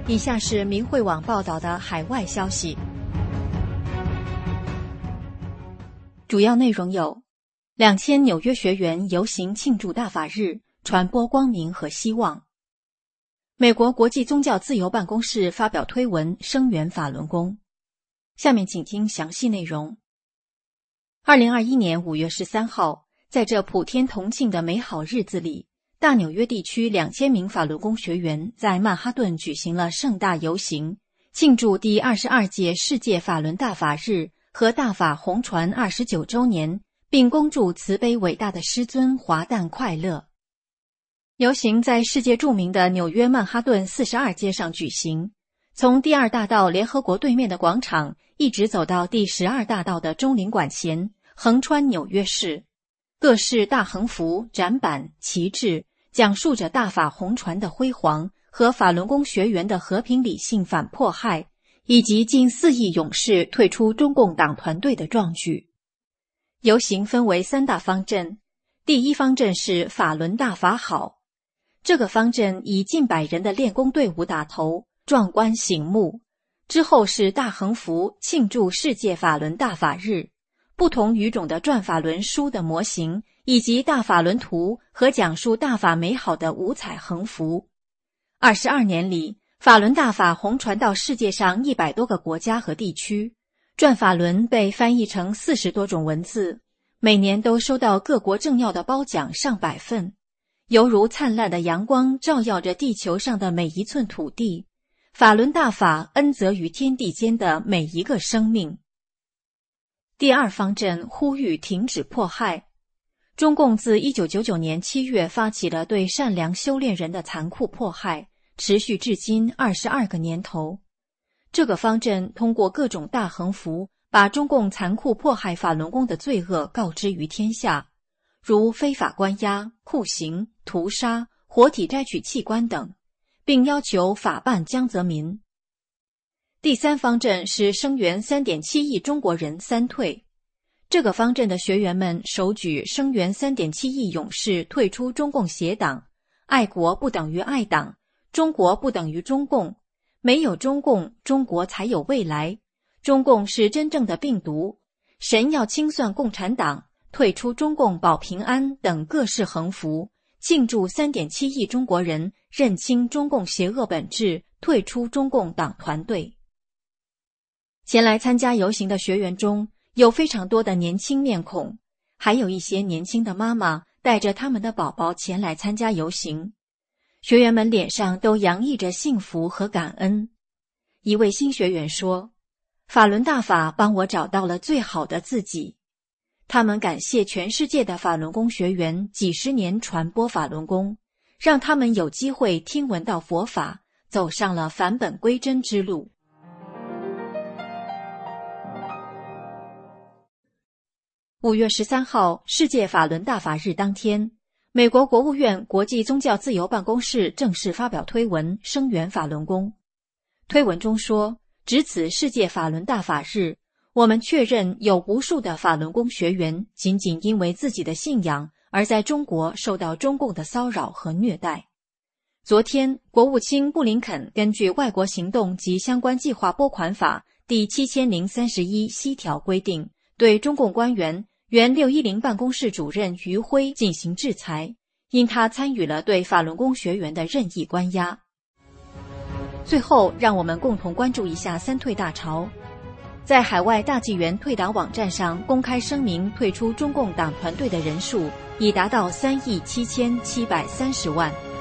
以下是明慧网报道的海外消息，主要内容有：2000纽约学员游行庆祝大法日，传播光明和希望；美国国际宗教自由办公室发表推文声援法轮功。下面请听详细内容。2021年5月13号，在这普天同庆的美好日子里，大纽约地区2000名法轮功学员在曼哈顿举行了盛大游行，庆祝第22届世界法轮大法日和大法红传29周年，并恭祝慈悲伟大的师尊华诞快乐。游行在世界著名的纽约曼哈顿42街上举行，从第2大道联合国对面的广场一直走到第12大道的中领馆前，横穿纽约市。各式大横幅、展板、旗帜讲述着大法红传的辉煌和法轮功学员的和平理性反迫害，以及近4亿勇士退出中共党团队的壮举。游行分为3大方阵，第一方阵是法轮大法好，这个方阵以近100人的练功队伍打头，壮观醒目。之后是大横幅庆祝世界法轮大法日，不同语种的转法轮书的模型，以及大法轮图和讲述大法美好的五彩横幅。22年里，法轮大法红传到世界上100多个国家和地区，转法轮被翻译成40多种文字，每年都收到各国政要的褒奖上百份，犹如灿烂的阳光照耀着地球上的每一寸土地，法轮大法恩泽于天地间的每一个生命。第二方阵呼吁停止迫害。中共自1999年7月发起了对善良修炼人的残酷迫害，持续至今22个年头。这个方阵通过各种大横幅，把中共残酷迫害法轮功的罪恶告知于天下，如非法关押、酷刑、屠杀、活体摘取器官等，并要求法办江泽民。第三方阵是声援 3.7 亿中国人三退。这个方阵的学员们手举声援 3.7 亿勇士退出中共邪党，爱国不等于爱党，中国不等于中共，没有中共，中国才有未来，中共是真正的病毒，神要清算共产党，退出中共保平安等各式横幅，庆祝 3.7 亿中国人认清中共邪恶本质，退出中共党团队。前来参加游行的学员中，有非常多的年轻面孔，还有一些年轻的妈妈带着他们的宝宝前来参加游行。学员们脸上都洋溢着幸福和感恩。一位新学员说，法轮大法帮我找到了最好的自己。他们感谢全世界的法轮功学员几十年传播法轮功，让他们有机会听闻到佛法，走上了返本归真之路。5月13号，世界法轮大法日当天，美国国务院国际宗教自由办公室正式发表推文声援法轮功。推文中说，值此世界法轮大法日，我们确认有无数的法轮功学员仅仅因为自己的信仰而在中国受到中共的骚扰和虐待。昨天，国务卿布林肯根据外国行动及相关计划拨款法第7031条规定，对中共官员原610办公室主任余辉进行制裁，因他参与了对法轮功学员的任意关押。最后，让我们共同关注一下三退大潮。在海外大纪元退党网站上公开声明退出中共党团队的人数已达到3亿7730万。